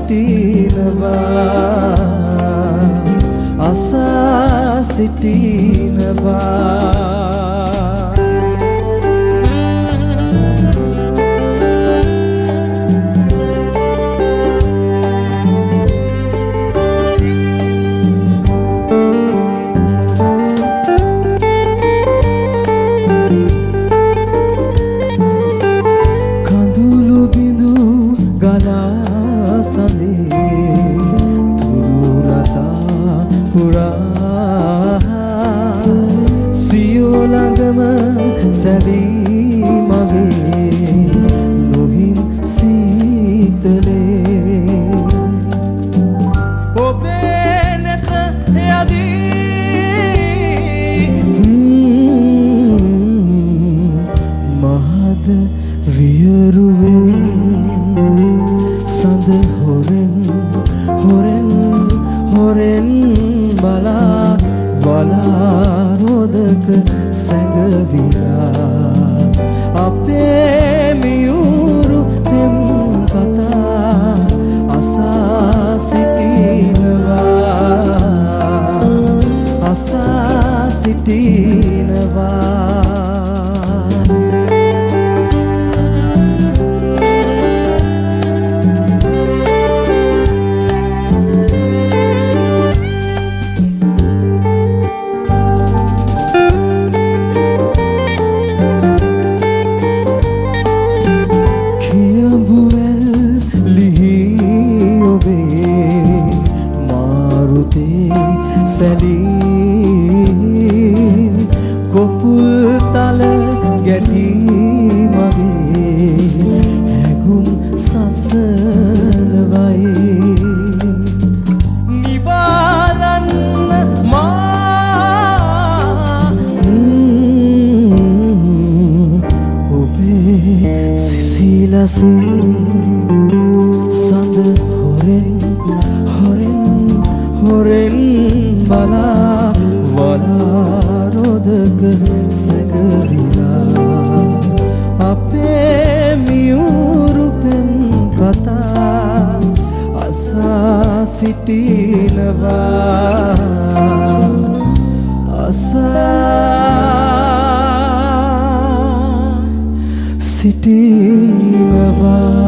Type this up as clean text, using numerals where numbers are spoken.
සිටිනවා කඳුළු බිඳු ගලා සඳේ තුරුලතා පුරා සියෝ ළඟම සැදී මගේ නොහිම් සීතලේ ඔබේ නැත යදී මහද වියරුවෙන් සඳ හොරෙන් බලා වලාරෝදක සැඟවිලා අපේ මියුරු පෙම් කතා අසා සිටිනවා සැලී කොපුල් තල ගැටි මගේ හැගුම් සසලවයි නිවාලන්න මා ඔබේ සිසිලසින් සඳ හොරෙන් බලා වලාරෝදක සැඟවිලා අපේ මියුරු පෙම් කතා අසා සිටිනවා